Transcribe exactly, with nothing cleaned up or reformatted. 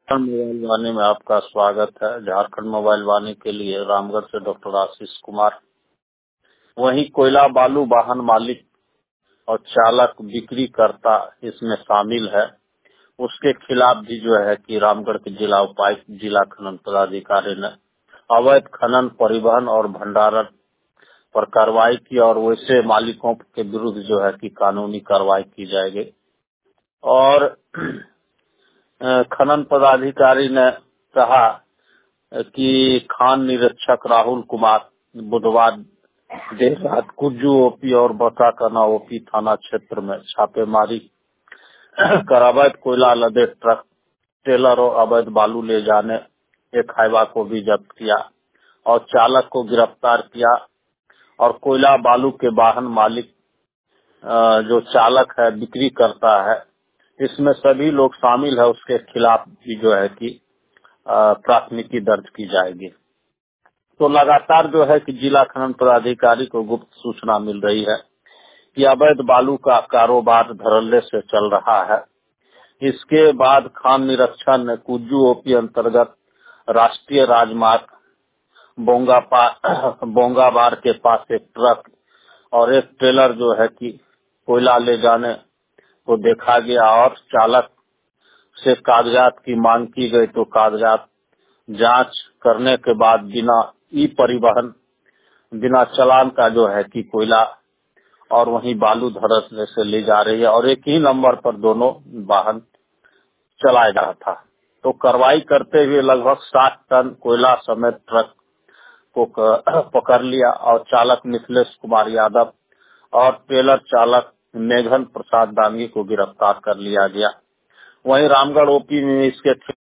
Jharkhand mobile वाणी में आपका स्वागत है। झारखंड मोबाइल वाणी के लिए रामगढ़ से डॉक्टर आशीष कुमार। वहीं कोयला बालू वाहन मालिक और चालक बिक्री करता इसमें शामिल है, उसके खिलाफ भी जो है कि रामगढ़ के जिला उपायुक्त जिला खनन पदाधिकारी ने अवैध खनन, परिवहन और भंडारण पर कार्रवाई की और वैसे मालिकों के विरुद्ध जो है कि कानूनी कार्रवाई की जाएगी। और खनन पदाधिकारी ने कहा कि खान निरीक्षक राहुल कुमार बुधवार देर रात कुज्जू ओपी और बसाकना ओपी थाना क्षेत्र में छापेमारी कर अवैध कोयला लदे ट्रक, टेलर और अवैध बालू ले जाने एक हाईवा को भी जब्त किया और चालक को गिरफ्तार किया। और कोयला बालू के वाहन मालिक जो चालक है, बिक्री करता है, इसमें सभी लोग शामिल है, उसके खिलाफ भी जो है कि प्राथमिकी दर्ज की जाएगी। तो लगातार जो है कि जिला खनन पदाधिकारी को गुप्त सूचना मिल रही है कि अवैध बालू का कारोबार धड़ल्ले से चल रहा है। इसके बाद खान निरीक्षण ने कुज्जू ओपी अंतर्गत राष्ट्रीय राजमार्ग बोंगा बोंगाबार के पास एक ट्रक और एक ट्रेलर जो है कि कोयला ले जाने को देखा गया और चालक से कागजात की मांग की गई, तो कागजात जांच करने के बाद बिना ई परिवहन, बिना चालान का जो है कि कोयला और वहीं बालू धड़ल्ले से ले जा रही है और एक ही नंबर पर दोनों वाहन चलाया जा रहा था। तो कार्रवाई करते हुए लगभग साठ टन कोयला समेत ट्रक को पकड़ लिया और चालक मिथिलेश कुमार यादव और ट्रेलर चालक मेघन प्रसाद दांगी को गिरफ्तार कर लिया गया। वहीं रामगढ़ ओपी में इसके